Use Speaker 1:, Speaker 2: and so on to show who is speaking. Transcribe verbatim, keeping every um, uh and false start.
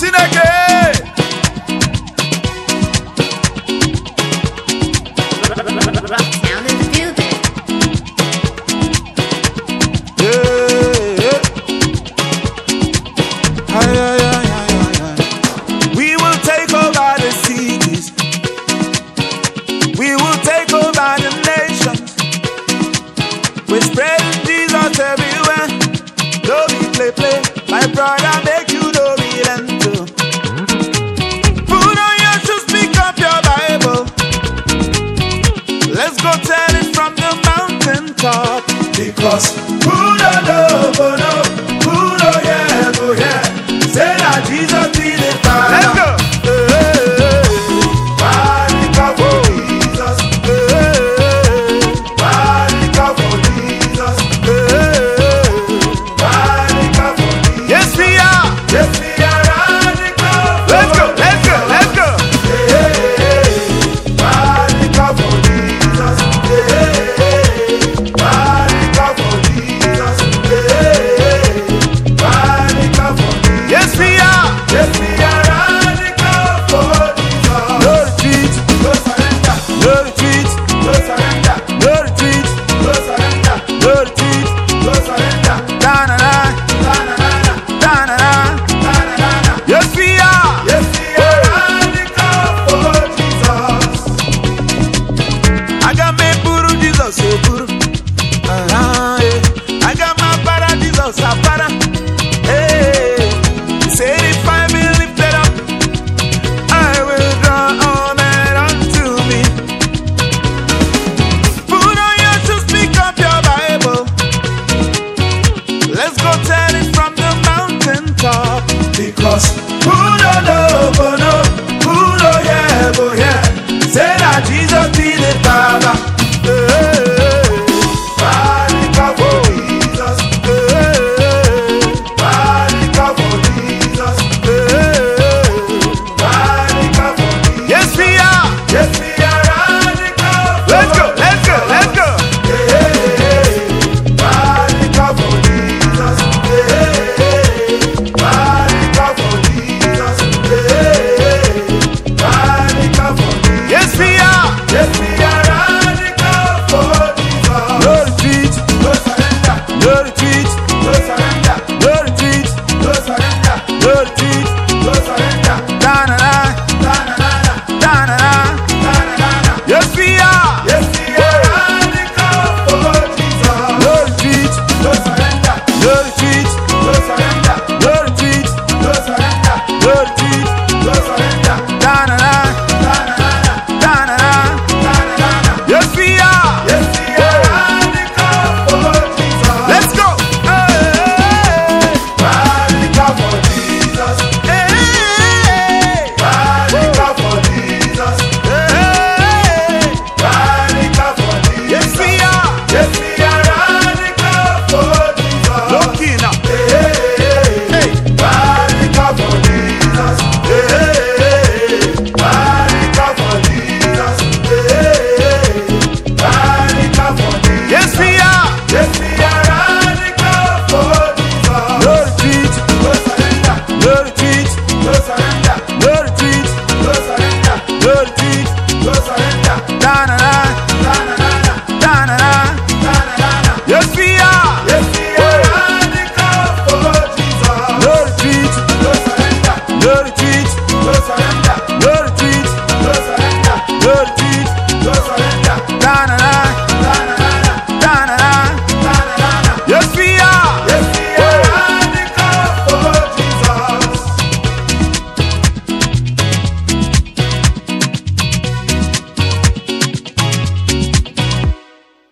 Speaker 1: Sineke.
Speaker 2: Rock sound in the building.
Speaker 1: Yeah, yeah. Ay, ay, ay, ay, ay, ay. We will take over the cities. We will take over the nations. We're spreading Jesus everywhere. Don't be play play. My brother make you know relent to. Put on your shoes, pick up your Bible. Let's go tell it from the mountain top. Because who don't know, oh no, who don't yeah, go yeah. Say that Jesus be the Father. Let's go. Because who don't know, oh no, who don't yeah, go yeah. Say that Jesus be the Father. No retreat, no surrender.